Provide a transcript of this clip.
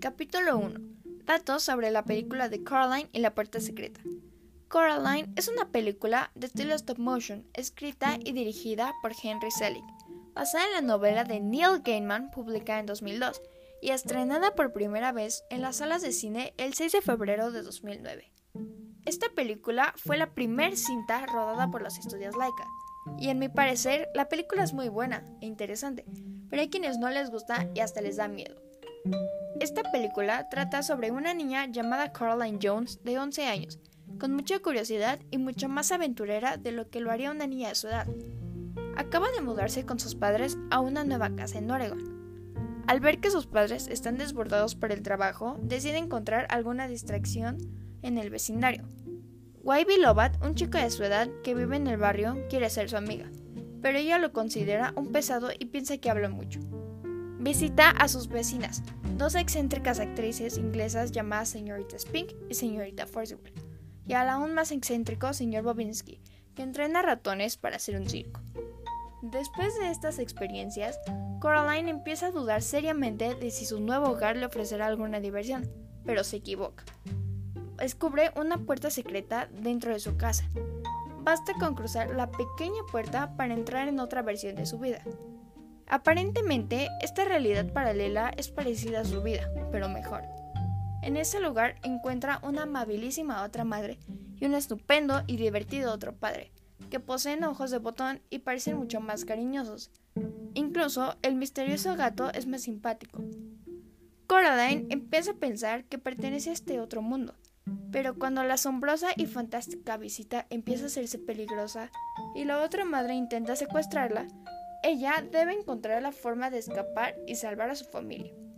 Capítulo 1. Datos sobre la película de Coraline y la puerta secreta. Coraline es una película de estilo stop motion, escrita y dirigida por Henry Selick, basada en la novela de Neil Gaiman publicada en 2002 y estrenada por primera vez en las salas de cine el 6 de febrero de 2009. Esta película fue la primer cinta rodada por los estudios Laika, y en mi parecer la película es muy buena e interesante, pero hay quienes no les gusta y hasta les da miedo. Esta película trata sobre una niña llamada Coraline Jones de 11 años, con mucha curiosidad y mucho más aventurera de lo que lo haría una niña de su edad. Acaba de mudarse con sus padres a una nueva casa en Oregon. Al ver que sus padres están desbordados por el trabajo, decide encontrar alguna distracción en el vecindario. Wybie Lovatt, un chico de su edad que vive en el barrio, quiere ser su amiga, pero ella lo considera un pesado y piensa que habla mucho. Visita a sus vecinas, dos excéntricas actrices inglesas llamadas señorita Spink y señorita Forcible, y al aún más excéntrico señor Bobinsky, que entrena ratones para hacer un circo. Después de estas experiencias, Coraline empieza a dudar seriamente de si su nuevo hogar le ofrecerá alguna diversión, pero se equivoca. Descubre una puerta secreta dentro de su casa. Basta con cruzar la pequeña puerta para entrar en otra versión de su vida. Aparentemente, esta realidad paralela es parecida a su vida, pero mejor. En ese lugar encuentra una amabilísima otra madre y un estupendo y divertido otro padre, que poseen ojos de botón y parecen mucho más cariñosos. Incluso el misterioso gato es más simpático. Coraline empieza a pensar que pertenece a este otro mundo, pero cuando la asombrosa y fantástica visita empieza a hacerse peligrosa y la otra madre intenta secuestrarla, ella debe encontrar la forma de escapar y salvar a su familia.